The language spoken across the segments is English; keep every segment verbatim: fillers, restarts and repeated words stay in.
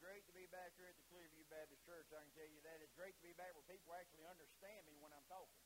great to be back here at the Clearview Baptist Church. I can tell you that. It's great to be back where people actually understand me when I'm talking.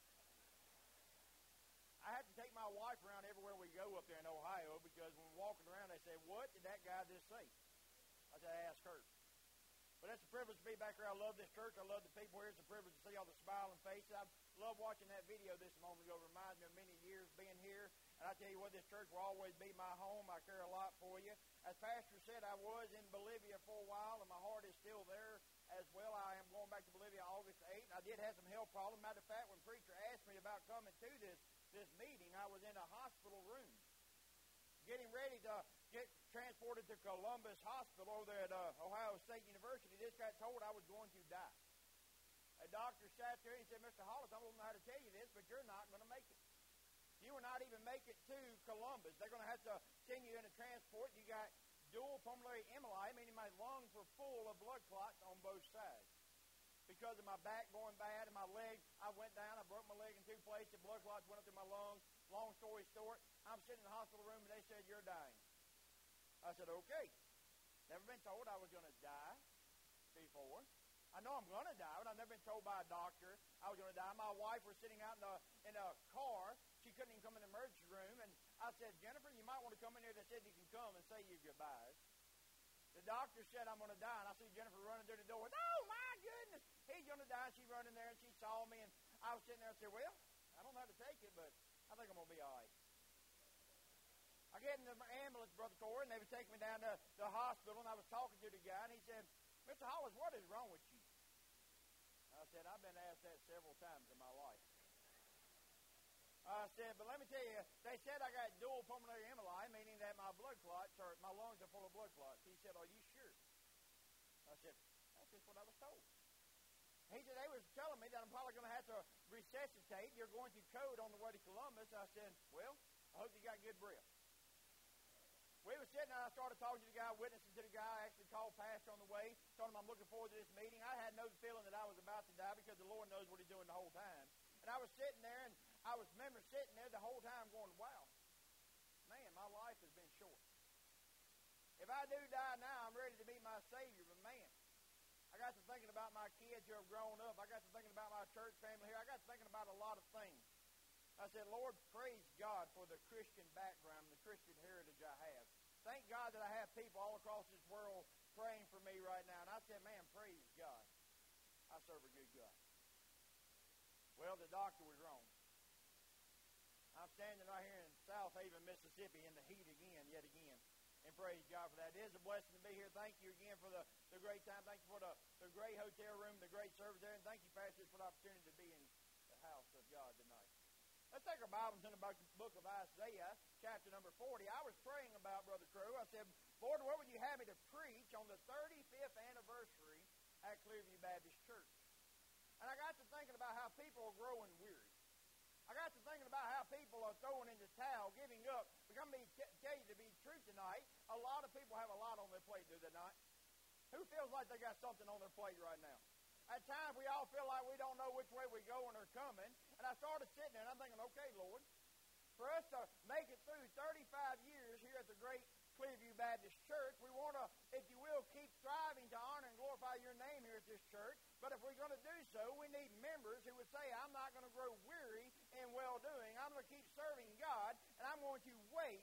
I have to take my wife around everywhere we go up there in Ohio because when we're walking around, they say, what did that guy just say? I said, ask her. But it's a privilege to be back here. I love this church. I love the people here. It's a privilege to see all the smiling faces. I love watching that video this moment ago. It reminds me of many years being here. And I tell you what, this church will always be my home. I care a lot for you. As Pastor said, I was in Bolivia for a while, and my heart is still there as well. I am going back to Bolivia August eighth. I did have some health problems. Matter of fact, when the preacher asked me about coming to this, this meeting, I was in a hospital room getting ready to get transported to Columbus Hospital over there at uh, Ohio State University. Just got told I was going to die. A doctor sat there and he said, Mister Hollis, I don't know how to tell you this, but you're not going to make it. You will not even make it to Columbus. They're going to have to send you in a transport. You got dual pulmonary embolism, meaning my lungs were full of blood clots on both sides. Because of my back going bad and my leg, I went down, I broke my leg in two places, blood clots went up through my lungs. Long story short, I'm sitting in the hospital room and they said, you're dying. I said, okay. Never been told I was going to die before. I know I'm going to die, but I've never been told by a doctor I was going to die. My wife was sitting out in a, in a car. She couldn't even come in the emergency room. And I said, Jennifer, you might want to come in here. They said you can come and say your goodbyes. The doctor said I'm going to die, and I see Jennifer running through the door. Oh, my goodness, he's going to die. She running there, and she saw me, and I was sitting there and said, well, I don't know how to take it, but I think I'm going to be all right. I get in the ambulance, Brother Corey, and they were taking me down to the hospital, and I was talking to the guy, and he said, Mister Hollis, what is wrong with you? I said, I've been asked that several times in my life. I said, but let me tell you, they said I got dual pulmonary embolism, meaning that my blood clots, or my lungs are full of blood clots. He said, are you sure? I said, that's just what I was told. He said, they was telling me that I'm probably going to have to resuscitate. You're going to code on the way to Columbus. I said, well, I hope you got good breath. We were sitting there, I started talking to the guy, witnessing to the guy. I actually called Pastor on the way, told him I'm looking forward to this meeting. I had no feeling that I was about to die because the Lord knows what he's doing the whole time. And I was sitting there, and I was remember sitting there the whole time going, wow, man, my life has been short. If I do die now, I'm ready to meet my Savior, but man, I got to thinking about my kids who have grown up. I got to thinking about my church family here. I got to thinking about a lot of things. I said, Lord, praise God for the Christian background, the Christian heritage I have. Thank God that I have people all across this world praying for me right now. And I said, man, praise God. I serve a good God. Well, the doctor was wrong. I'm standing right here in South Haven, Mississippi in the heat again, yet again. And praise God for that. It is a blessing to be here. Thank you again for the, the great time. Thank you for the, the great hotel room, the great service there. And thank you, Pastor, for the opportunity to be in the house of God tonight. Let's take our Bibles in the book of Isaiah, chapter number forty. I was praying about Brother Crow. I said, Lord, what would you have me to preach on the thirty-fifth anniversary at Clearview Baptist Church? And I got to thinking about how people are growing weary. I got to thinking about how people are throwing in the towel, giving up. But I'm going to tell you to be true tonight, a lot of people have a lot on their plate, do they not? Who feels like they got something on their plate right now? At times, we all feel like we don't know which way we're going or coming. And I started sitting there, and I'm thinking, okay, Lord, for us to make it through thirty-five years here at the great Clearview Baptist Church, we want to, if you will, keep striving to honor and glorify your name here at this church. But if we're going to do so, we need members who would say, I'm not going to grow weary in well-doing. I'm going to keep serving God, and I'm going to wait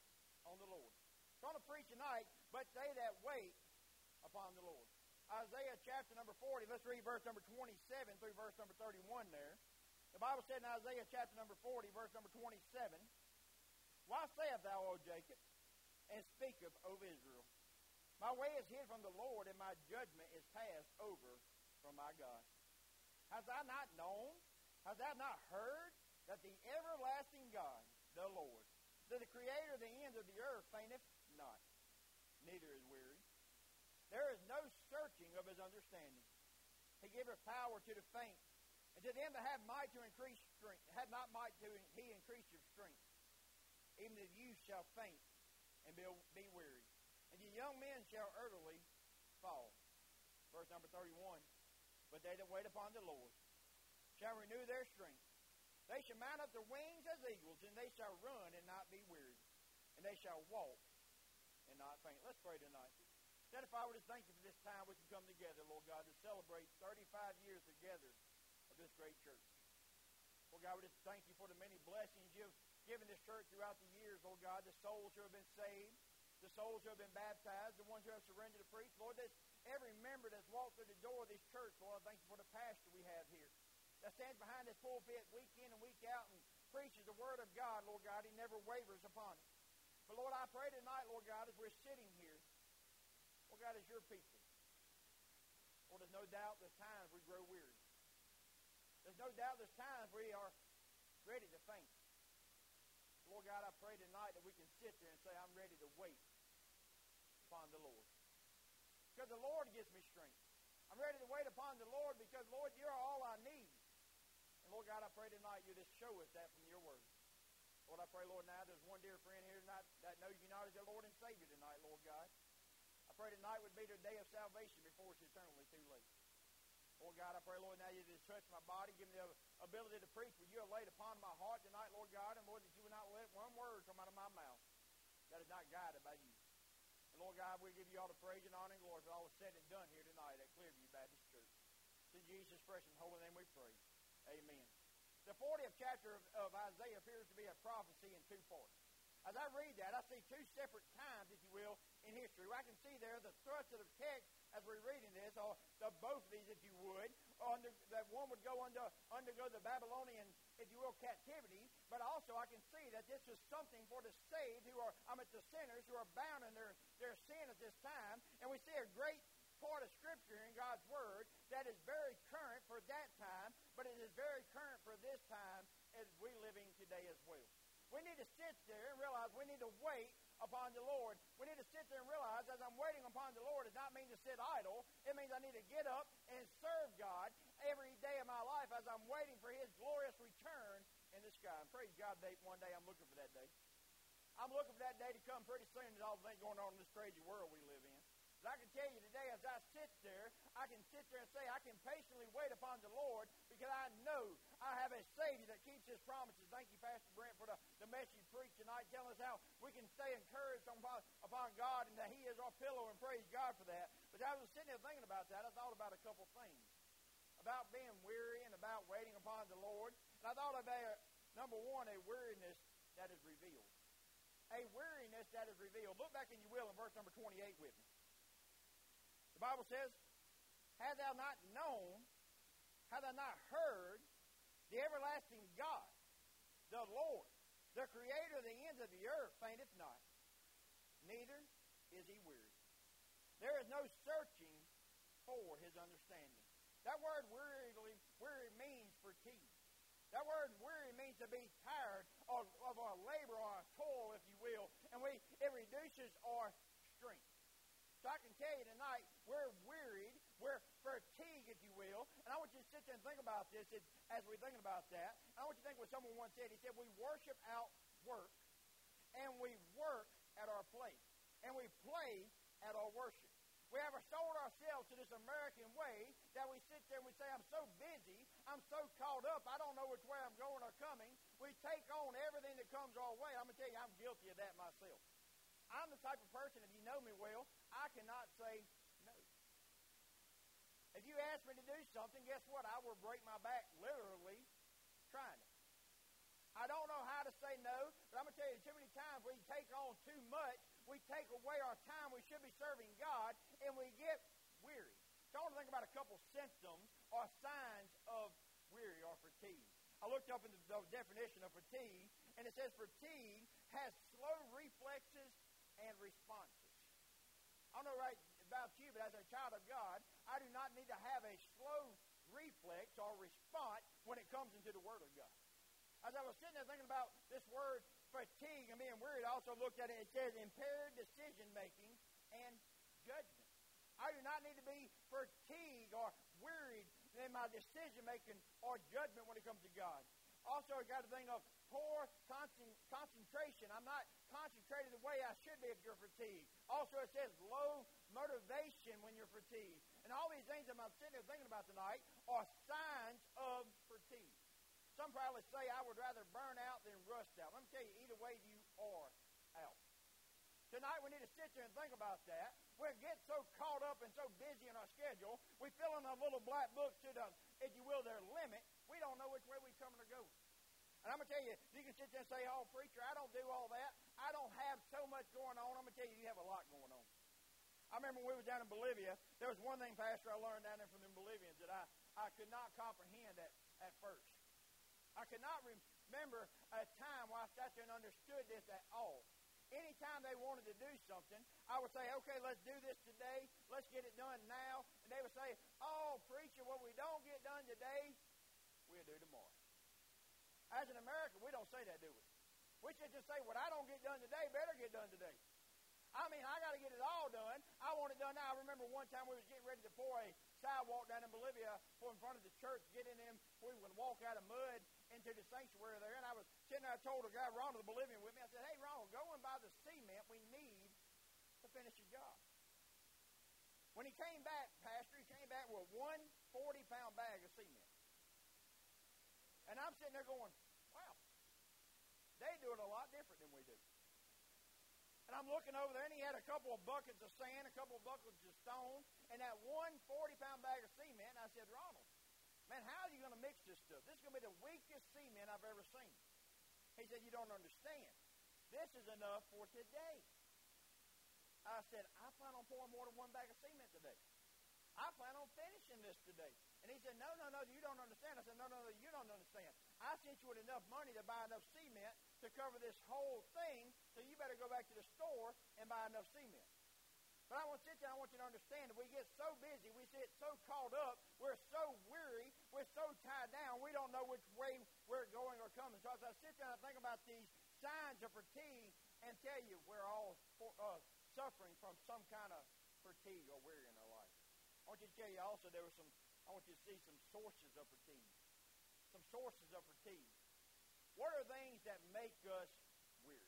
on the Lord. I'm going to preach tonight, but they that wait upon the Lord. Isaiah chapter number forty, let's read verse number twenty-seven through verse number thirty-one there. The Bible said in Isaiah chapter number forty, verse number twenty-seven, why sayest thou, O Jacob, and speaketh, O Israel? My way is hid from the Lord, and my judgment is passed over from my God. Hast thou not known? Hast thou not heard that the everlasting God, the Lord, that the Creator of the ends of the earth fainteth not, neither is weary? There is no searching of his understanding. He giveth power to the faint, and to them that have might to increase strength. Have not might to he increase your strength. Even the youth shall faint and be, be weary, and the young men shall utterly fall. Verse number thirty-one. But they that wait upon the Lord shall renew their strength. They shall mount up their wings as eagles, and they shall run and not be weary, and they shall walk and not faint. Let's pray tonight. Heavenly Father, we just thank you for this time we can come together, Lord God, to celebrate thirty-five years together of this great church. Lord God, we just thank you for the many blessings you've given this church throughout the years, Lord God, the souls who have been saved, the souls who have been baptized, the ones who have surrendered to preach. Lord, this, every member that's walked through the door of this church, Lord, I thank you for the pastor we have here that stands behind this pulpit week in and week out and preaches the word of God, Lord God. He never wavers upon it. But, Lord, I pray tonight, Lord God, as we're sitting here, Lord God, as your people, Lord, there's no doubt there's times we grow weary. There's no doubt there's times we are ready to faint. Lord God, I pray tonight that we can sit there and say, I'm ready to wait upon the Lord. Because the Lord gives me strength. I'm ready to wait upon the Lord because, Lord, you're all I need. And, Lord God, I pray tonight you just show us that from your word. Lord, I pray, Lord, now there's one dear friend here tonight that knows you not as your Lord and Savior tonight, Lord God. I pray tonight would be their day of salvation before it's eternally too late. Lord God, I pray, Lord, now you just touch my body, give me the ability to preach what you have laid upon my heart tonight, Lord God, and Lord, that you would not let one word come out of my mouth that is not guided by you. And Lord God, we give you all the praise and honor and glory for all that's said and done here tonight at Clearview Baptist Church. In Jesus' precious and holy name we pray. Amen. The fortieth chapter of, of Isaiah appears to be a prophecy in two parts. As I read that, I see two separate times, if you will, in history. Well, I can see there the thrust of the text as we're reading this, or the both of these, if you would, under, that one would go under undergo the Babylonian, if you will, captivity. But also I can see that this is something for the saved who are, I mean, the sinners who are bound in their, their sin at this time. And we see a great part of Scripture in God's Word that is very current for that time, but it is very current for this time as we're living today as well. We need to sit there and realize we need to wait upon the Lord. We need to sit there and realize as I'm waiting upon the Lord, it does not mean to sit idle. It means I need to get up and serve God every day of my life as I'm waiting for His glorious return in the sky. And praise God, one day I'm looking for that day. I'm looking for that day to come pretty soon with all the things going on in this crazy world we live in. But I can tell you today, as I sit there, I can sit there and say I can patiently wait upon the Lord because I know I have a Savior that keeps His promises. Thank you, Pastor Brent, for the, the message you preached tonight, telling us how we can stay encouraged upon, upon God and that He is our pillow, and praise God for that. But as I was sitting there thinking about that, I thought about a couple things, about being weary and about waiting upon the Lord. And I thought about, number one, a weariness that is revealed. A weariness that is revealed. Look back, if you will, in verse number twenty-eight with me. The Bible says, "Hast thou not known, hast thou not heard, the everlasting God, the Lord, the Creator of the ends of the earth, fainteth not, neither is He weary. There is no searching for His understanding." That word weary, weary means fatigue. That word weary means to be tired of, of our labor or our toil, if you will, and we it reduces our strength. So I can tell you tonight, we're wearied, we're fatigued, if you will, and I want you to sit there and think about this as we're thinking about that. I want you to think what someone once said. He said, we worship out work, and we work at our play, and we play at our worship. We have sold ourselves to this American way that we sit there and we say, I'm so busy, I'm so caught up, I don't know which way I'm going or coming. We take on everything that comes our way. I'm going to tell you, I'm guilty of that myself. I'm the type of person, if you know me well, I cannot say no. If you ask me to do something, guess what? I will break my back literally trying it. I don't know how to say no, but I'm going to tell you, too many times we take on too much, we take away our time we should be serving God, and we get weary. So I want to think about a couple symptoms or signs of weary or fatigue. I looked up into the definition of fatigue, and it says fatigue has slow reflexes and responses. I don't know right about you, but as a child of God, I do not need to have a slow reflex or response when it comes into the Word of God. As I was sitting there thinking about this word fatigue and being weary, I also looked at it. It says impaired decision-making and judgment. I do not need to be fatigued or wearied in my decision-making or judgment when it comes to God. Also, I got to think of poor concentration. I'm not concentrated the way I should be if you're fatigued. Also, it says low motivation when you're fatigued. And all these things that I'm sitting there thinking about tonight are signs of fatigue. Some probably say I would rather burn out than rust out. Let me tell you, either way you are out. Tonight we need to sit there and think about that. we get so caught up and so busy in our schedule, we fill in our little black book to the, if you will, their limit. We don't know which way we're coming or going. And I'm going to tell you, you can sit there and say, oh, preacher, I don't do all that. I don't have so much going on. I'm going to tell you, you have a lot going on. I remember when we were down in Bolivia, there was one thing, Pastor, I learned down there from the Bolivians that I, I could not comprehend at, at first. I could not remember a time where I sat there and understood this at all. Anytime they wanted to do something, I would say, okay, let's do this today. Let's get it done now. And they would say, oh, preacher, what we don't get done today, we'll do tomorrow. As an American, we don't say that, do we? We should just say, what I don't get done today better get done today. I mean, I got to get it all done. I want it done now. I remember one time we was getting ready to pour a sidewalk down in Bolivia, pour in front of the church, get in them, we would walk out of mud into the sanctuary there. And I was sitting there, I told the guy, Ronald, the Bolivian, with me, I said, hey, Ronald, go and buy the cement we need to finish the job. When he came back, Pastor, he came back with one forty-pound bag of cement. And I'm sitting there going, wow, they do it a lot different than we do. And I'm looking over there, and he had a couple of buckets of sand, a couple of buckets of stone, and that one forty-pound bag of cement. And I said, Ronald, man, how are you going to mix this stuff? This is going to be the weakest cement I've ever seen. He said, you don't understand. This is enough for today. I said, I plan on pouring more than one bag of cement today. I plan on finishing this today. And he said, no, no, no, you don't understand. I said, no, no, no, you don't understand. I sent you with enough money to buy enough cement to cover this whole thing, so you better go back to the store and buy enough cement. But I want to sit there, I want you to understand that we get so busy, we get so caught up, we're so weary, we're so tied down, we don't know which way we're going or coming. So as I sit there and I think about these signs of fatigue and tell you we're all for, uh, suffering from some kind of fatigue or weary in our life. I want you to tell you also there were some, I want you to see some sources of fatigue. Some sources of fatigue. What are things that make us weary?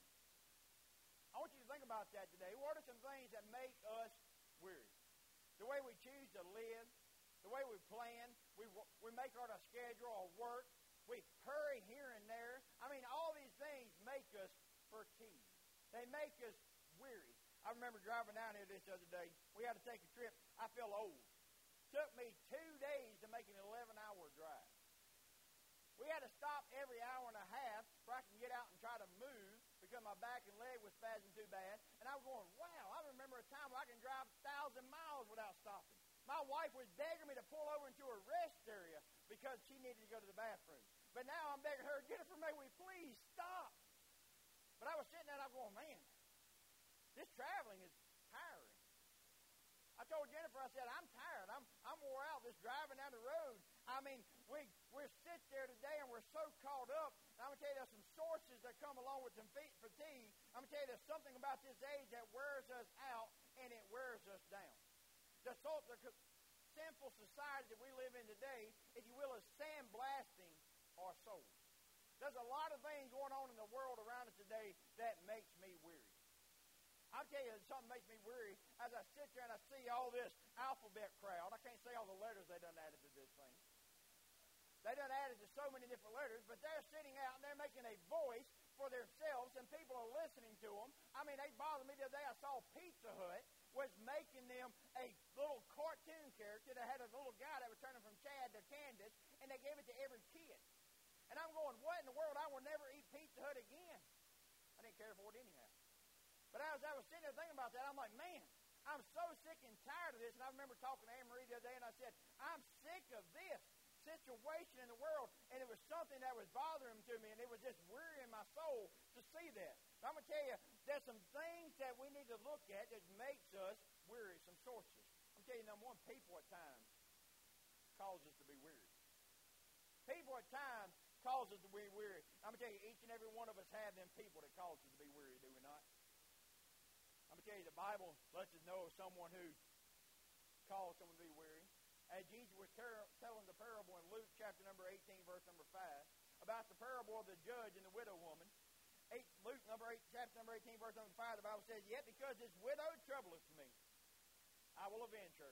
I want you to think about that today. What are some things that make us weary? The way we choose to live, the way we plan, we we make out our schedule, our work, we hurry here and there. I mean, all these things make us fatigued. They make us weary. I remember driving down here this other day. We had to take a trip. I feel old. It took me two days to make an eleven-hour drive. We had to stop every hour and a half so I can get out and try to move because my back and leg was spasming too bad. And I was going, wow, I remember a time where I can drive a thousand miles without stopping. My wife was begging me to pull over into a rest area because she needed to go to the bathroom. But now I'm begging her, Jennifer, may we please stop? But I was sitting there and I'm going, man, this traveling is tiring. I told Jennifer, I said, I'm tired. I'm I'm wore out this driving down the road. I mean, we we sit there today and we're so caught up. And I'm going to tell you, there's some sources that come along with some fatigue. I'm going to tell you, there's something about this age that wears us out and it wears us down. The, so, the sinful society that we live in today, if you will, is sandblasting our souls. There's a lot of things going on in the world around us today that makes me weary. I'll tell you, something makes me weary as I sit there and I see all this alphabet crowd. I can't say all the letters they done added to this thing. They done added to so many different letters, but they're sitting out and they're making a voice for themselves, and people are listening to them. I mean, they bothered me the other day. I saw Pizza Hut was making them a little cartoon character that had a little guy that was turning from Chad to Candace, and they gave it to every kid. And I'm going, what in the world? I will never eat Pizza Hut again. I didn't care for it anyhow. But as I was sitting there thinking about that, I'm like, man, I'm so sick and tired of this. And I remember talking to Anne Marie the other day, and I said, I'm sick of this situation in the world. And it was something that was bothering to me, and it was just wearying my soul to see that. But I'm going to tell you, there's some things that we need to look at that makes us weary, some sources. I'm telling you, number one, people at times cause us to be weary. People at times cause us to be weary. I'm going to tell you, each and every one of us have them people that cause us to be weary, do we not? I'm going to tell you, the Bible lets us know of someone who caused someone to be weary. As Jesus was ter- telling the parable in Luke chapter number eighteen, verse number five, about the parable of the judge and the widow woman. Eight, Luke number eight, chapter number eighteen, verse number five, the Bible says, yet because this widow troubleth me, I will avenge her.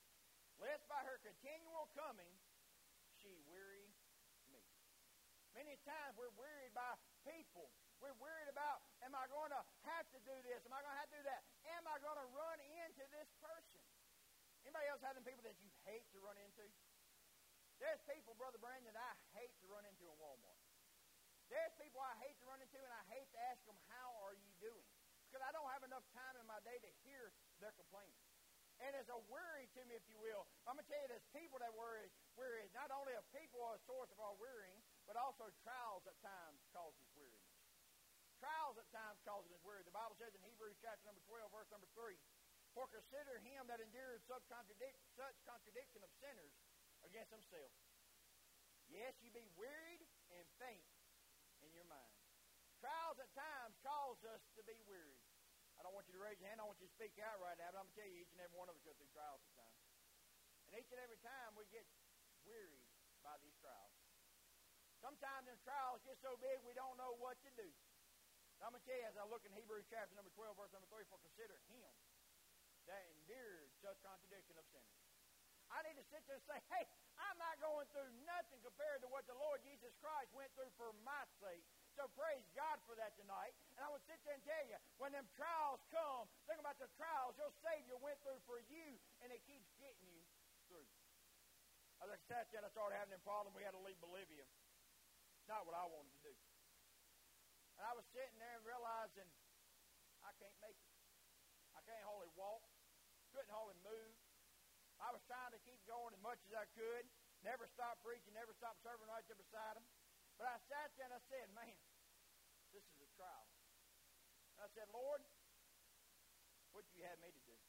Lest by her continual coming she weary me. Many times we're wearied by people. We're worried about, am I going to have to do this? Am I going to have to do that? Am I going to run into into this person. Anybody else have them people that you hate to run into? There's people, Brother Brandon, that I hate to run into in Walmart. There's people I hate to run into, and I hate to ask them, how are you doing? Because I don't have enough time in my day to hear their complaining. And it's a worry to me, if you will. I'm going to tell you, there's people that worry. Worry. Not only are people a source of our worrying, but also trials at times causes weariness. Trials at times causes us weary. The Bible says in Hebrews chapter number twelve, verse number three, for consider him that endured such, contradic- such contradiction of sinners against himself. Yes, you be wearied and faint in your mind. Trials at times cause us to be weary. I don't want you to raise your hand. I want you to speak out right now, but I'm going to tell you, each and every one of us go through trials at times. And each and every time we get wearied by these trials. Sometimes the trials get so big we don't know what to do. I'm going to tell you, as I look in Hebrews chapter number twelve, verse number three, for consider him that endured such contradiction of sinners. I need to sit there and say, hey, I'm not going through nothing compared to what the Lord Jesus Christ went through for my sake. So praise God for that tonight. And I would sit there and tell you, when them trials come, think about the trials your Savior went through for you, and it keeps getting you through. As I sat there and I started having a problem, we had to leave Bolivia. It's not what I wanted to do. And I was sitting there and realizing I can't make it. I can't hardly walk. Couldn't hardly move. I was trying to keep going as much as I could. Never stop preaching. Never stop serving right there beside him. But I sat there and I said, man, this is a trial. And I said, Lord, what do you have me to do?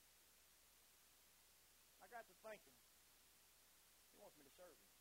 I got to thinking, he wants me to serve him.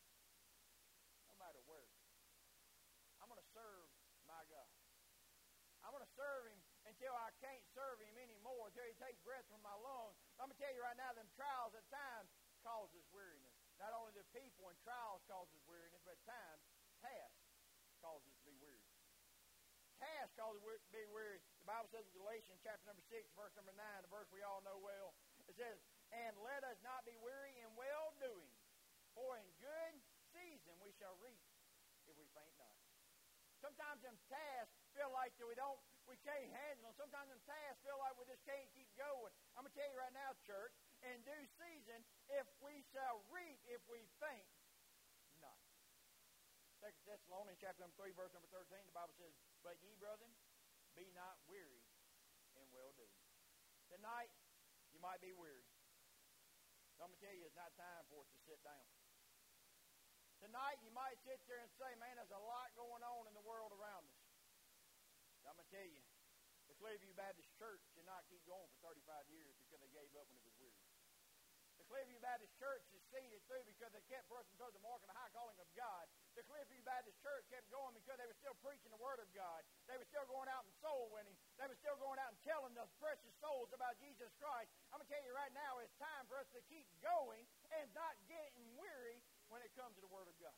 No matter where. I'm going to serve my God. I'm going to serve him until I can't serve him anymore, until he takes breath from my lungs. I'm going to tell you right now, them trials at times causes weariness. Not only the people and trials causes weariness, but at times, task causes us to be weary. Task causes us to be weary. The Bible says in Galatians chapter number six, verse number nine, the verse we all know well. It says, and let us not be weary in well-doing, for in good season we shall reap if we faint not. Sometimes them tasks feel like that we don't, we can't handle them. Sometimes them tasks feel like we just can't keep going. I'm going to tell you right now, church, in due season, if we shall reap if we faint not. Second Thessalonians chapter number three, verse number thirteen, the Bible says, but ye, brethren, be not weary in well-doing. Tonight, you might be weary. So I'm going to tell you, it's not time for us to sit down. Tonight, you might sit there and say, man, there's a lot going on in the world around us. I'm going to tell you, the Clearview Baptist Church did not keep going for thirty-five years because they gave up when it was weary. The Clearview Baptist Church succeeded through because they kept pressing towards the mark and the high calling of God. The Clearview Baptist Church kept going because they were still preaching the Word of God. They were still going out and soul winning. They were still going out and telling the precious souls about Jesus Christ. I'm going to tell you right now, it's time for us to keep going and not getting weary when it comes to the Word of God.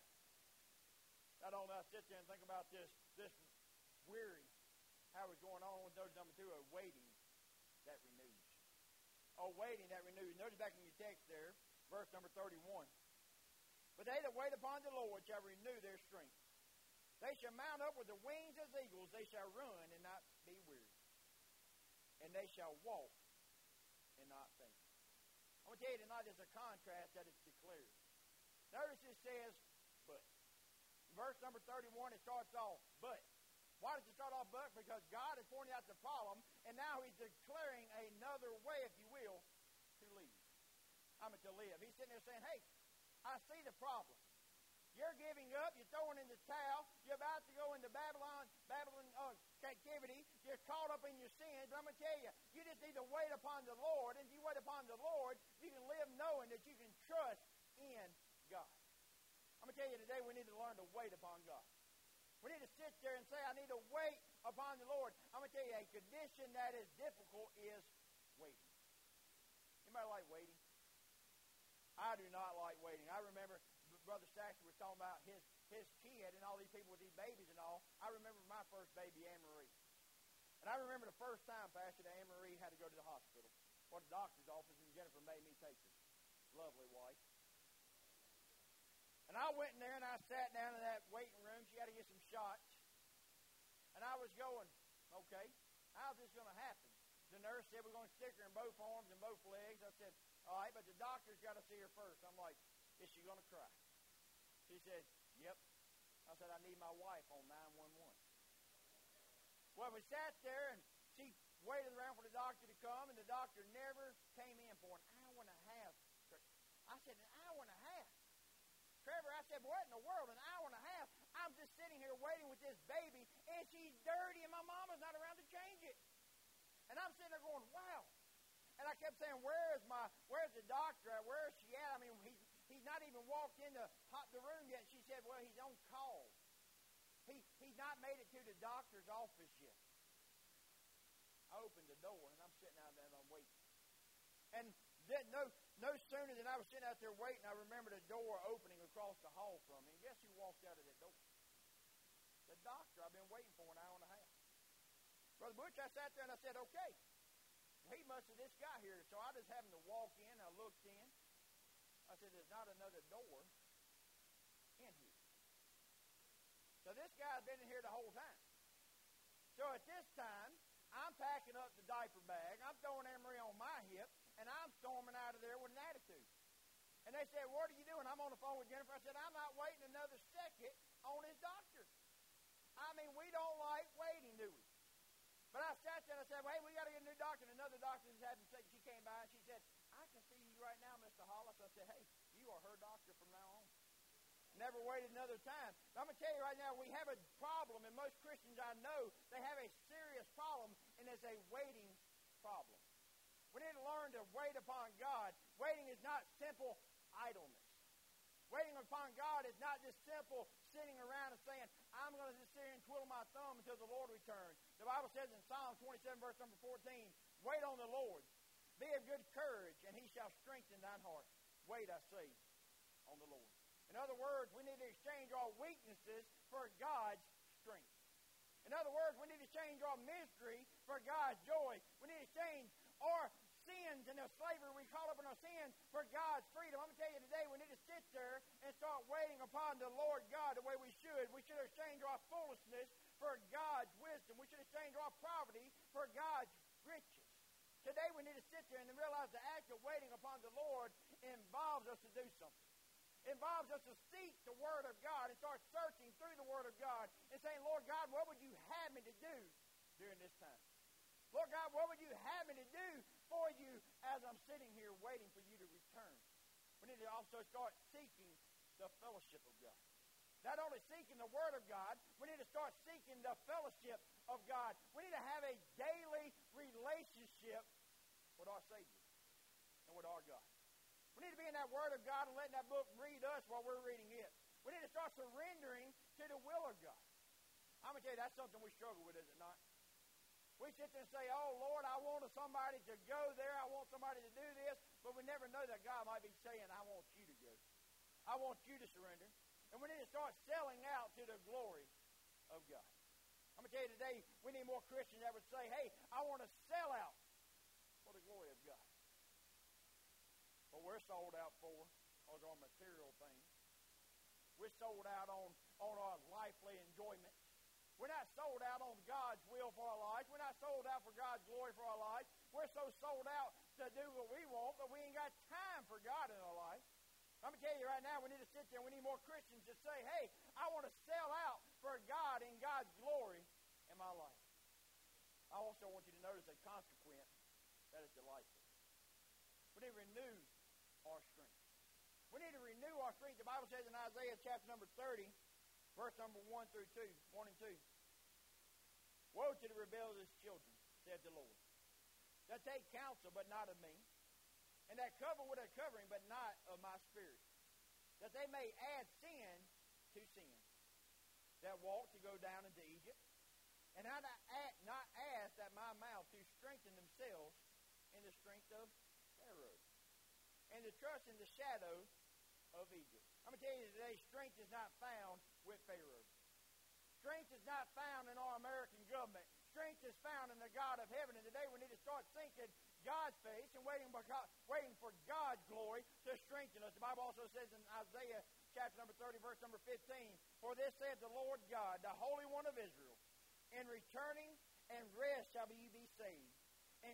Not only I sit there and think about this, this weary, how it's going on with those number two, a waiting that renews. Oh, waiting that renews. Notice back in your text there, verse number thirty-one. But they that wait upon the Lord shall renew their strength. They shall mount up with the wings as eagles. They shall run and not be weary. And they shall walk and not faint. I'm going to tell you tonight, there's a contrast that is declared. Notice it says, but. In verse number thirty-one, it starts off, but. Why does it start off but? Because God is pointing out the problem, and now he's declaring another way, if you will, to leave. I mean, to live. He's sitting there saying, hey, I see the problem. You're giving up. You're throwing in the towel. You're about to go into Babylon, Babylon uh, captivity. You're caught up in your sins. But I'm going to tell you, you just need to wait upon the Lord. And if you wait upon the Lord, you can live knowing that you can trust in God. I'm going to tell you today, we need to learn to wait upon God. We need to sit there and say, I need to wait upon the Lord. I'm going to tell you, a condition that is difficult is waiting. Anybody like waiting? I do not like waiting. I remember Brother Saxon was talking about his, his kid and all these people with these babies and all. I remember my first baby, Anne-Marie. And I remember the first time, Pastor, that Anne-Marie had to go to the hospital or the doctor's office, and Jennifer made me take her. Lovely wife. And I went in there and I sat down in that waiting room. She had to get some shots. And I was going, okay, how's this going to happen? The nurse said, we're going to stick her in both arms and both legs. I said, all right, but the doctor's got to see her first. I'm like, is she going to cry? She said, yep. I said, I need my wife on nine one one. Well, we sat there, and she waited around for the doctor to come, and the doctor never came in for an hour and a half. I said, an hour and a half? Trevor, I said, what in the world, an hour and a half? I'm just sitting here waiting with this baby, and she's dirty, and my mama's not around to change it. And I'm sitting there going, wow. And I kept saying, where is my, where's the doctor at? Where is she at? I mean, he's, he's not even walked in the, the room yet. She said, well, he's on call. He, he's not made it to the doctor's office yet. I opened the door, and I'm sitting out there, and I'm waiting. And then no, no sooner than I was sitting out there waiting, I remember the door opening across the hall from me. And guess who walked out of that door? The doctor I've been waiting for an hour and a half. Brother Butch, I sat there and I said, okay. He must have just got here. So I just happened to walk in. I looked in. I said, there's not another door in here. So this guy's been in here the whole time. So at this time, I'm packing up the diaper bag. I'm throwing Emery on my hip, and I'm storming out of there with an attitude. And they said, what are you doing? I'm on the phone with Jennifer. I said, I'm not waiting another second on his doctor. I mean, we don't like waiting, do we? But I sat there and I said, well, hey, we got to get a new doctor. And another doctor just happened to say, she came by and she said, I can see you right now, Mister Hollis. I said, hey, you are her doctor from now on. Never waited another time. But I'm going to tell you right now, we have a problem, and most Christians I know, they have a serious problem, and it's a waiting problem. We need to learn to wait upon God. Waiting is not simple idleness. Waiting upon God is not just simple sitting around and saying, I'm going to just sit here and twiddle my thumb until the Lord returns. The Bible says in Psalm twenty-seven, verse number fourteen, wait on the Lord. Be of good courage, and he shall strengthen thine heart. Wait, I say, on the Lord. In other words, we need to exchange our weaknesses for God's strength. In other words, we need to exchange our misery for God's joy. We need to exchange our sins and the slavery we call up in our sins for God's freedom. I'm going to tell you today, we need to sit there and start waiting upon the Lord God the way we should. We should exchange our foolishness for God's wisdom. We should exchange our poverty for God's riches. Today we need to sit there and realize the act of waiting upon the Lord involves us to do something. It involves us to seek the Word of God and start searching through the Word of God and saying, Lord God, what would you have me to do during this time? Lord God, what would you have me to do for you as I'm sitting here waiting for you to return? We need to also start seeking the fellowship of God. Not only seeking the Word of God, we need to start seeking the fellowship of God. We need to have a daily relationship with our Savior and with our God. We need to be in that Word of God and letting that book read us while we're reading it. We need to start surrendering to the will of God. I'm going to tell you, that's something we struggle with, is it not? We sit there and say, oh, Lord, I want somebody to go there. I want somebody to do this. But we never know that God might be saying, I want you to go. I want you to surrender. And we need to start selling out to the glory of God. I'm going to tell you today, we need more Christians that would say, hey, I want to sell out for the glory of God. What we're sold out for are our material things. We're sold out on, on our lifely enjoyments. We're not sold out on God's will for our lives. We're not sold out for God's glory for our lives. We're so sold out to do what we want, but we ain't got time for God in our life. I'm going to tell you right now, we need to sit there and we need more Christians to say, hey, I want to sell out for God and God's glory in my life. I also want you to notice a consequence that is delightful. We need to renew our strength. We need to renew our strength. The Bible says in Isaiah chapter number thirty, verse number one through two, one and two. Woe to the rebellious children, said the Lord, that take counsel, but not of me, and that cover with a covering, but not of my spirit, that they may add sin to sin, that walk to go down into Egypt, and I not ask at my mouth to strengthen themselves in the strength of Pharaoh, and to trust in the shadow of Egypt. I'm going to tell you today, strength is not found with Pharaoh. Strength is not found in our American government. Strength is found in the God of heaven. And today we need to start seeking God's face and waiting for, God, waiting for God's glory to strengthen us. The Bible also says in Isaiah chapter number thirty, verse number fifteen, for this saith the Lord God, the Holy One of Israel, in returning and rest shall you be saved. In quiet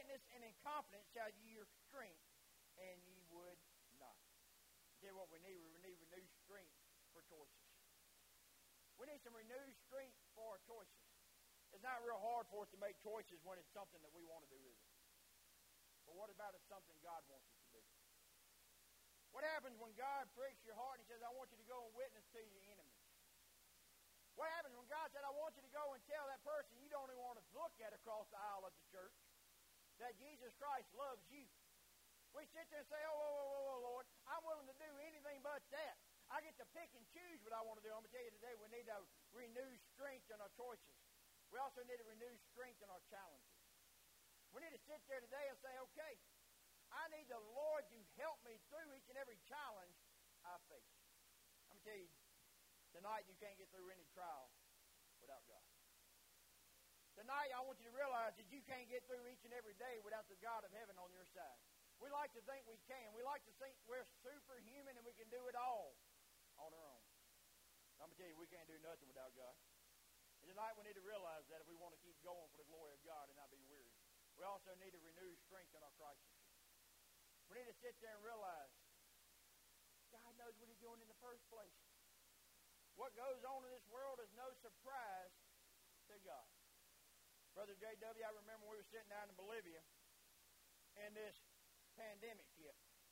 greatness and in confidence shall ye your strength, and ye would not. Tell you what we need. We need renewed strength for choices. We need some renewed strength for our choices. It's not real hard for us to make choices when it's something that we want to do, is it? But what about if it's something God wants us to do? What happens when God pricks your heart and He says, I want you to go and witness to your enemies? What happens when God said, I want you to go and tell that person you don't even want to look at across the aisle of the church that Jesus Christ loves you? We sit there and say, oh, oh, oh, oh, oh, Lord, I'm willing to do anything but that. I get to pick and choose what I want to do. I'm going to tell you today, we need to renew strength in our choices. We also need to renew strength in our challenges. We need to sit there today and say, okay, I need the Lord to help me through each and every challenge I face. I'm going to tell you, tonight you can't get through any trial without God. Tonight I want you to realize that you can't get through each and every day without the God of heaven on your side. We like to think we can. We like to think we're superhuman and we can do it all on our own. I'm going to tell you, we can't do nothing without God. And tonight we need to realize that if we want to keep going for the glory of God and not be weary. We also need to renew strength in our crisis. We need to sit there and realize God knows what He's doing in the first place. What goes on in this world is no surprise to God. Brother J W, I remember we were sitting down in Bolivia and this pandemic hit.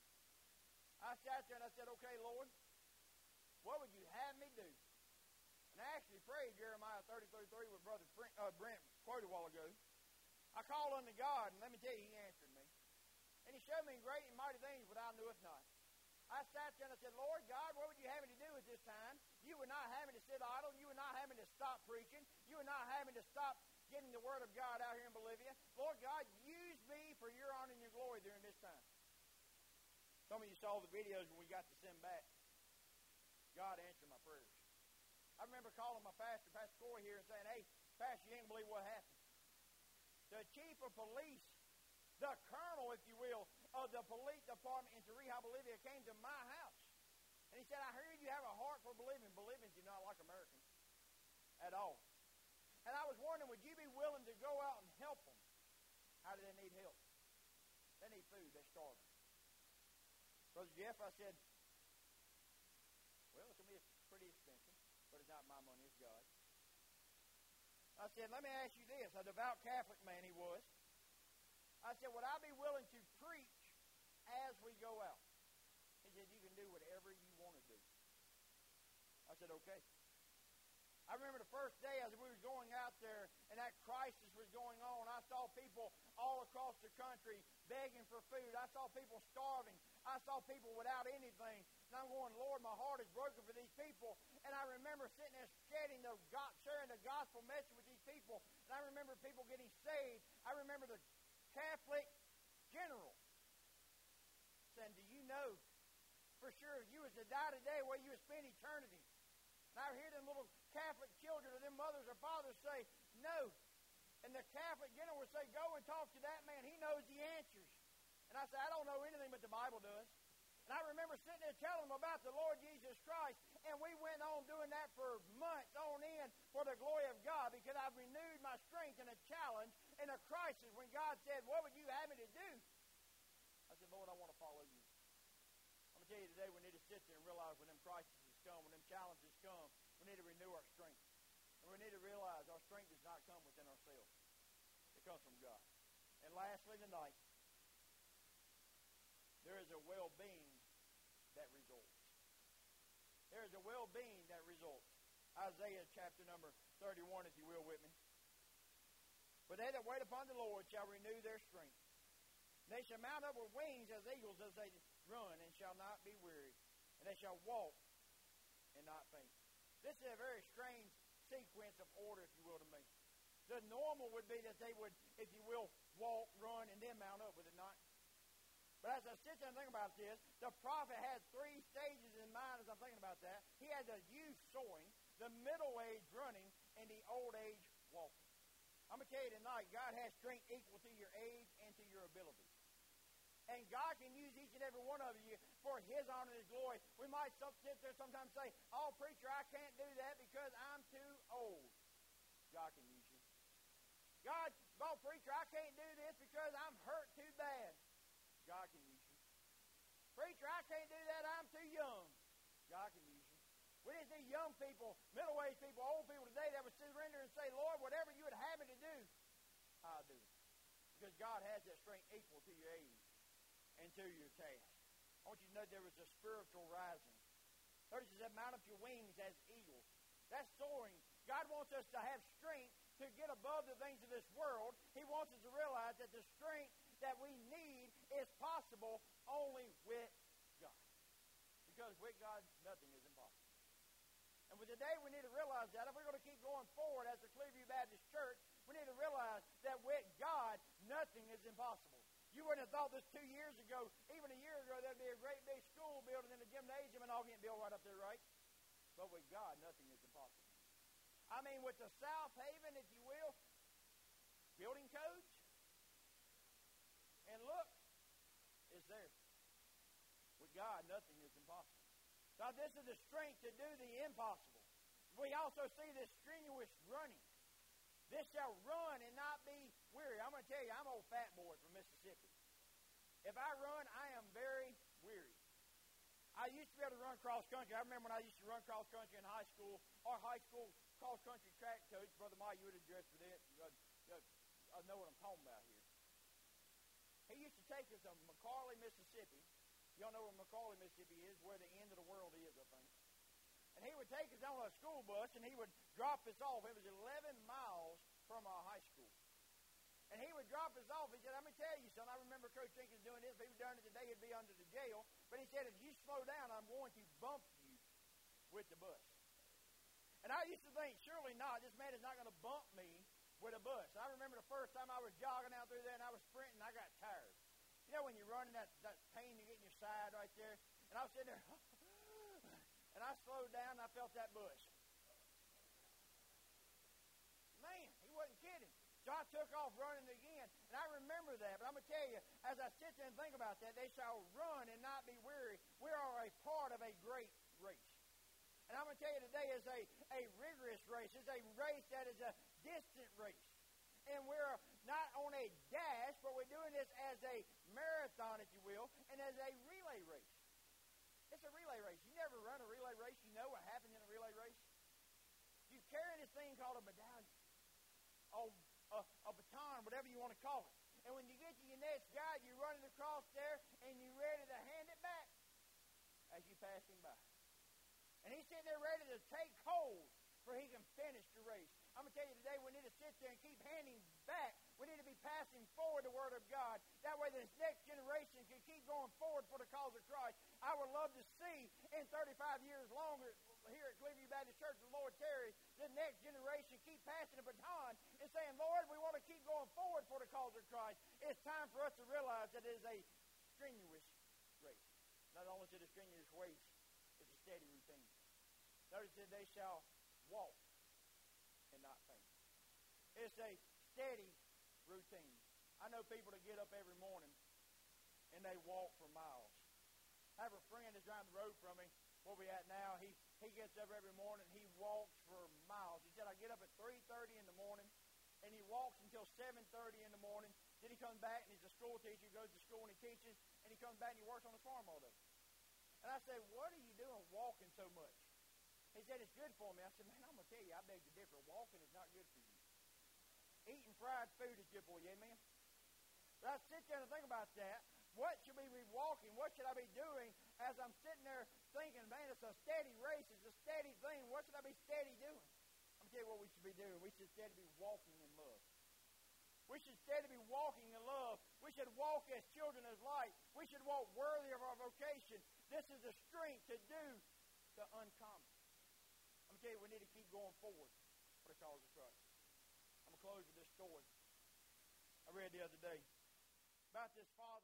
I sat there and I said, okay, Lord, what would you have me do? And I actually prayed Jeremiah thirty-three three with Brother Brent, uh, Brent quoted a while ago. I called unto God, and let me tell you, He answered me. And He showed me great and mighty things that I kneweth not. I sat there and I said, Lord God, what would you have me to do at this time? You would not have me to sit idle. You would not have me to stop preaching. You would not have me to stop getting the Word of God out here in Bolivia. Lord God, use me for your honor and your glory during this time. Some of you saw the videos when we got to send back. God answered my prayers. I remember calling my pastor, Pastor Corey, here and saying, hey, Pastor, you ain't believe what happened. The chief of police, the colonel, if you will, of the police department in Torrijos, Bolivia, came to my house. And he said, I heard you have a heart for Bolivians. Bolivians do not like Americans at all. And I was wondering, would you be willing to go out and help them? How do they need help? They need food. They're starving. Brother Jeff, I said, well, it's going to be pretty expensive, but it's not my money, it's God's. I said, let me ask you this. A devout Catholic man he was. I said, would I be willing to preach as we go out? He said, you can do whatever you want to do. I said, okay. I remember the first day as we were going out there and that crisis was going on, I saw people all across the country begging for food. I saw people starving. I saw people without anything. And I'm going, Lord, my heart is broken for these people. And I remember sitting there sharing the, sharing the gospel message with these people. And I remember people getting saved. I remember the Catholic general saying, do you know for sure if you was to die today where you would spend eternity? And I hear them little Catholic children or them mothers or fathers say, no. And the Catholic general would say, go and talk to that man. He knows the answers. And I said, I don't know anything but the Bible does. And I remember sitting there telling them about the Lord Jesus Christ. And we went on doing that for months on end for the glory of God because I've renewed my strength in a challenge in a crisis when God said, what would you have me to do? I said, Lord, I want to follow you. I'm going to tell you today we need to sit there and realize when them crises come, when them challenges come, we need to renew our strength. And we need to realize our strength does not come within ourselves. It comes from God. And lastly tonight, there is a well-being that results. There is a well-being that results. Isaiah chapter number thirty-one, if you will, with me. For they that wait upon the Lord shall renew their strength. They shall mount up with wings as eagles as they run and shall not be weary. And they shall walk and not faint. This is a very strange sequence of order, if you will, to me. The normal would be that they would, if you will, walk, run, and then mount up, would it not? But as I sit there and think about this, the prophet had three stages in mind as I'm thinking about that. He had the youth soaring, the middle age running, and the old age walking. I'm going to tell you tonight, God has strength equal to your age and to your ability. And God can use each and every one of you for His honor and His glory. We might sit there sometimes say, oh, preacher, I can't do that because I'm too old. God can use you. God, oh, preacher, I can't do this because I'm hurt. Preacher, I can't do that. I'm too young. God can use you. We need to see young people, middle-aged people, old people today that would surrender and say, Lord, whatever you would have me to do, I'll do it. Because God has that strength equal to your age and to your task. I want you to know there was a spiritual rising. Notice it said, mount up your wings as eagles. That's soaring. God wants us to have strength to get above the things of this world. He wants us to realize that the strength that we need is possible only with God. Because with God, nothing is impossible. And with today, we need to realize that if we're going to keep going forward as the Clearview Baptist Church, we need to realize that with God, nothing is impossible. You wouldn't have thought this two years ago, even a year ago, there'd be a great big school building in a gymnasium and all getting built right up there, right? But with God, nothing is impossible. I mean, with the South Haven, if you will, building codes, and look, it's there. With God, nothing is impossible. Now, this is the strength to do the impossible. We also see this strenuous running. This shall run and not be weary. I'm going to tell you, I'm an old fat boy from Mississippi. If I run, I am very weary. I used to be able to run cross country. I remember when I used to run cross country in high school. Our high school cross country track coach, Brother Mike, you would address for this. You know, you know, I know what I'm talking about here. He used to take us to McCarley, Mississippi. Y'all know where McCarley, Mississippi is, where the end of the world is, I think. And he would take us on a school bus, and he would drop us off. It was eleven miles from our high school. And he would drop us off. He said, let me tell you, son, I remember Coach Jenkins doing this. If he was doing it today, he'd be under the jail. But he said, if you slow down, I'm going to bump you with the bus. And I used to think, surely not. This man is not going to bump me with a bus. I remember the first time I was jogging out through there, and I was sprinting, I got tired. You know when you're running, that, that pain you get in your side right there? And I was sitting there, and I slowed down, and I felt that bus. Man, he wasn't kidding. So I took off running again, and I remember that. But I'm going to tell you, as I sit there and think about that, they shall run and not be weary. We are a part of a great race. And I'm going to tell you today is a, a rigorous race. It's a race that is a distant race. And we're not on a dash, but we're doing this as a marathon, if you will, and as a relay race. It's a relay race. You never run a relay race. You know what happens in a relay race. You carry this thing called a medallion, or a, a baton, whatever you want to call it. And when you get to your next guy, you're running across there, and you're ready to hand it back as you pass him by. And he's sitting there ready to take hold for he can finish the race. I'm going to tell you today, we need to sit there and keep handing back. We need to be passing forward the Word of God. That way this next generation can keep going forward for the cause of Christ. I would love to see in thirty-five years longer here at Clearview Baptist Church, the Lord tarries, the next generation keep passing the baton and saying, Lord, we want to keep going forward for the cause of Christ. It's time for us to realize that it is a strenuous race. Not only is it a strenuous race, it's a steady routine. Notice that they shall walk and not faint. It's a steady routine. I know people that get up every morning and they walk for miles. I have a friend that's down the road from me, where we at now. He he gets up every morning. He walks for miles. He said, I get up at three thirty in the morning, and he walks until seven thirty in the morning. Then he comes back, and he's a school teacher. He goes to school, and he teaches, and he comes back, and he works on his farm all day. And I said, what are you doing walking so much? He said, it's good for me. I said, man, I'm going to tell you, I beg to differ. Walking is not good for you. Eating fried food is good for you, amen? But I sit there and think about that. What should we be walking? What should I be doing as I'm sitting there thinking, man, it's a steady race. It's a steady thing. What should I be steady doing? I'm going to tell you what we should be doing. We should steady be walking in love. We should steady be walking in love. We should walk as children of light. We should walk worthy of our vocation. This is the strength to do the uncommon. I'm going to tell you, we need to keep going forward for the cause of Christ. I'm going to close with this story I read the other day about this father.